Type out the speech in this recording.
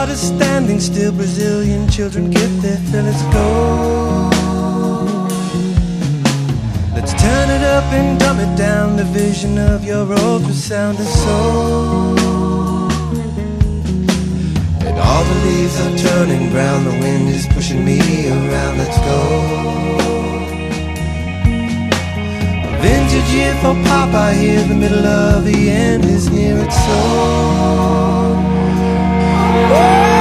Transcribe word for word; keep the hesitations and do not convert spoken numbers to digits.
heart is standing still, Brazilian children get their fill. Let's go. Let's turn it up and dumb it down. The vision of your ultra sound is soul. And all the leaves are turning brown, the wind is pushing me around. Let's go. Vintage year for pop, I hear the middle of the end is near. It's so